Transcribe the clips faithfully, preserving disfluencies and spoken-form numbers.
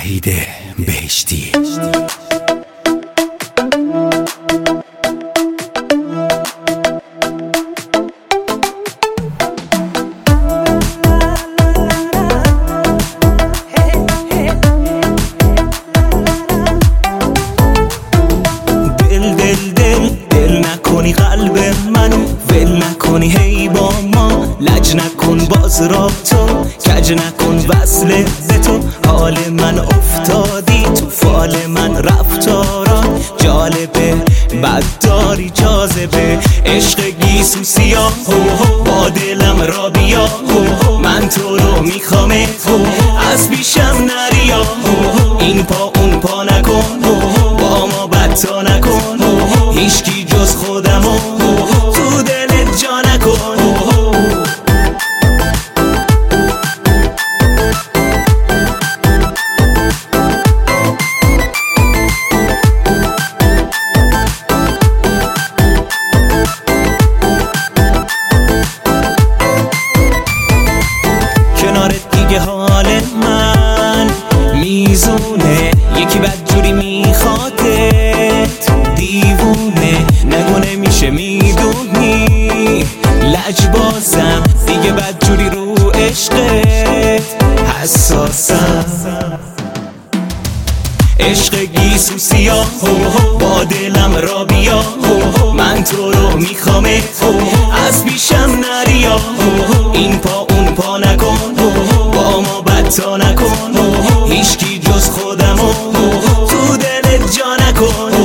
وحید بهشتی. دل دل دل دل نکنی قلب منو ول نکنی هی با ما، لج نکن باز رابطو، کج نکن وصل به تو. حال من افتادی تو فال من، رفتاران جالبه بد داری جاذبه. عشق گیسو سیاه با دلم را بیا، من تو رو میخوامت از پیشم نریا. این پا اون پا نکن با ما بدتا نکن، هیچکی جز خودمو تو دلت جا نکن. کنارت دیگه حال من میزونه، یکی بدجوری میخوادت دیوونه. نگو نمیشه میدونی لج بازم، دیگه بدجوری رو عشقت حساسم. عشق گیسو سیاه با دلم را بیا، من تو رو میخوامت از پیشم نریا. این پا اون پا نکن با ما بدتا نکن، هیچکی جز خودمو تو دلت جا نکن.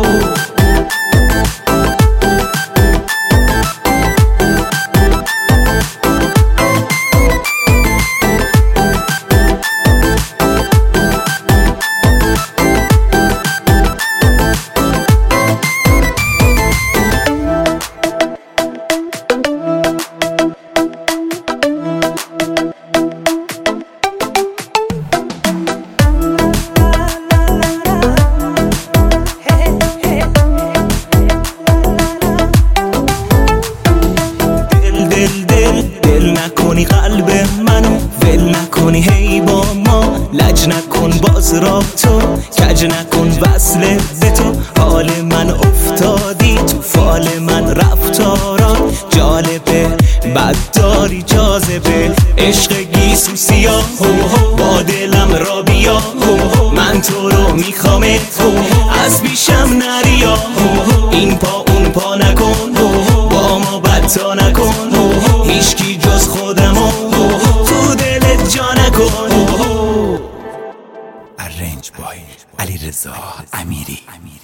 دل نکنی قلب منو ول نکنی هی با ما، لج نکن باز رابطو، کج نکن وصل به تو. حال من افتادی تو فال من، رفتاران جالبه بد داری جاذبه. عشق گیسو سیاه با دلم را بیا، من تو رو میخوامت از پیشم نریا. این پا اون پا نکن با ما بدتا نکن، هیچکی جز خودمو تو دلت جا نکن. ارنج بای علیرضا امیری.